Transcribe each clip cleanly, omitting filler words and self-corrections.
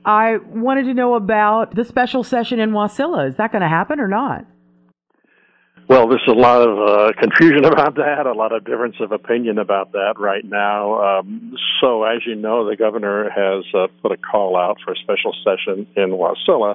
I wanted to know about the special session in Wasilla. Is that going to happen or not? Well, there's a lot of confusion about that, a lot of difference of opinion about that right now. So, as you know, the governor has put a call out for a special session in Wasilla.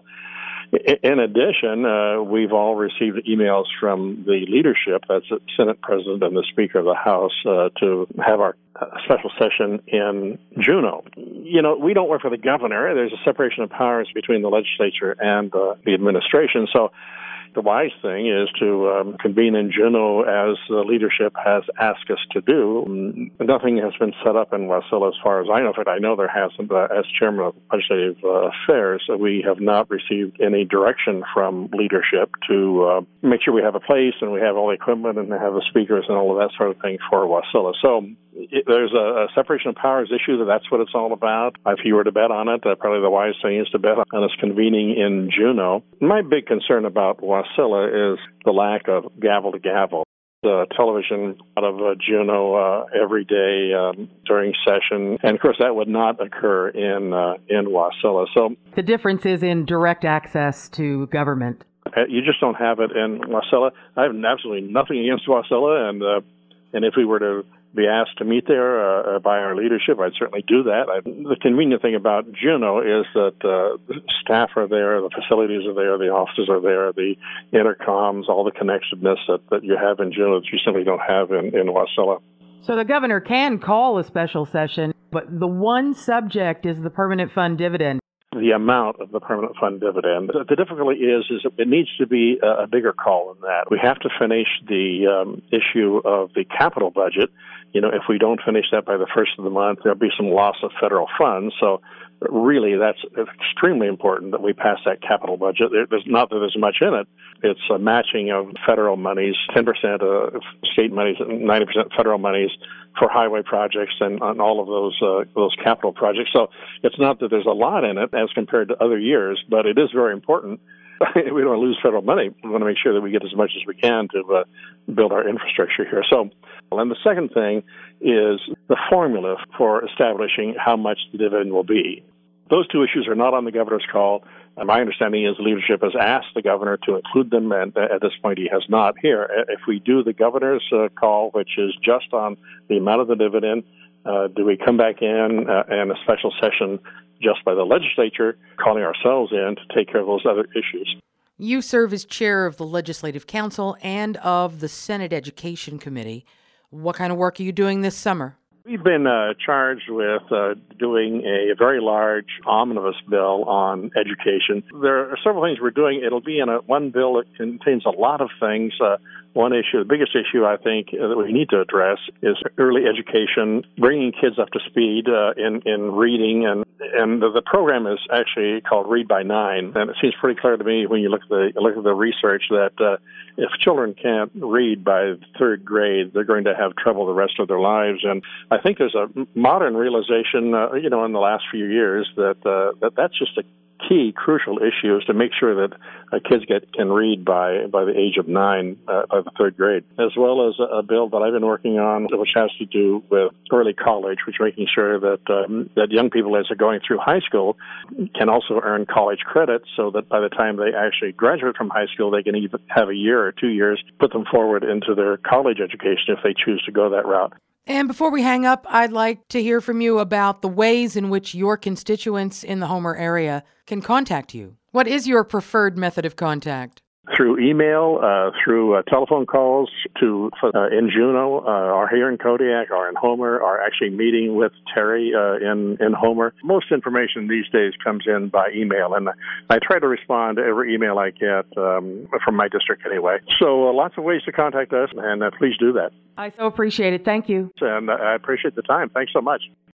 In addition, we've all received emails from the leadership, that's the Senate President and the Speaker of the House, to have our special session in Juneau. You know, we don't work for the governor. There's a separation of powers between the legislature and the administration. So the wise thing is to convene in Juneau as the leadership has asked us to do. Nothing has been set up in Wasilla as far as I know. In fact, I know there hasn't. As chairman of legislative affairs, we have not received any direction from leadership to make sure we have a place and we have all the equipment and have the speakers and all of that sort of thing for Wasilla. So there's a separation of powers issue. That's what it's all about. If you were to bet on it, probably the wise thing is to bet on us convening in Juneau. My big concern about Wasilla is the lack of gavel to gavel. The television out of Juneau every day during session, and of course that would not occur in Wasilla. So the difference is in direct access to government. You just don't have it in Wasilla. I have absolutely nothing against Wasilla, and if we were to be asked to meet there by our leadership, I'd certainly do that. The convenient thing about Juneau is that the staff are there, the facilities are there, the offices are there, the intercoms, all the connectedness that you have in Juneau that you simply don't have in Wasilla. So the governor can call a special session, but the one subject is the permanent fund dividend. The amount of the permanent fund dividend. The difficulty is it needs to be a bigger call than that. We have to finish the issue of the capital budget. You know, if we don't finish that by the first of the month, there'll be some loss of federal funds. So really, that's extremely important that we pass that capital budget. There's not that there's much in it. It's a matching of federal monies, 10% of state monies, 90% federal monies for highway projects and on all of those capital projects. So it's not that there's a lot in it as compared to other years, but it is very important. We don't want to lose federal money. We want to make sure that we get as much as we can to build our infrastructure here. So, and the second thing is the formula for establishing how much the dividend will be. Those two issues are not on the governor's call. My understanding is leadership has asked the governor to include them, and at this point he has not. Here, if we do the governor's call, which is just on the amount of the dividend, do we come back in a special session just by the legislature, calling ourselves in to take care of those other issues? You serve as chair of the Legislative Council and of the Senate Education Committee. What kind of work are you doing this summer? We've been charged with doing a very large omnibus bill on education. There are several things we're doing. It'll be in one bill that contains a lot of things. One issue, the biggest issue I think that we need to address is early education, bringing kids up to speed in reading. And the program is actually called Read by 9. And it seems pretty clear to me when you look at the research that if children can't read by third grade, they're going to have trouble the rest of their lives. And I think there's a modern realization, in the last few years that that's just a key, crucial issue is to make sure that kids can read by the age of 9, by the third grade, as well as a bill that I've been working on, which has to do with early college, which is making sure that young people, as they're going through high school, can also earn college credits, so that by the time they actually graduate from high school, they can even have a year or 2 years, put them forward into their college education if they choose to go that route. And before we hang up, I'd like to hear from you about the ways in which your constituents in the Homer area can contact you. What is your preferred method of contact? Through email, through telephone calls to in Juneau, or here in Kodiak, or in Homer, or actually meeting with Terry in Homer. Most information these days comes in by email, and I try to respond to every email I get from my district anyway. So lots of ways to contact us, and please do that. I so appreciate it. Thank you. And I appreciate the time. Thanks so much.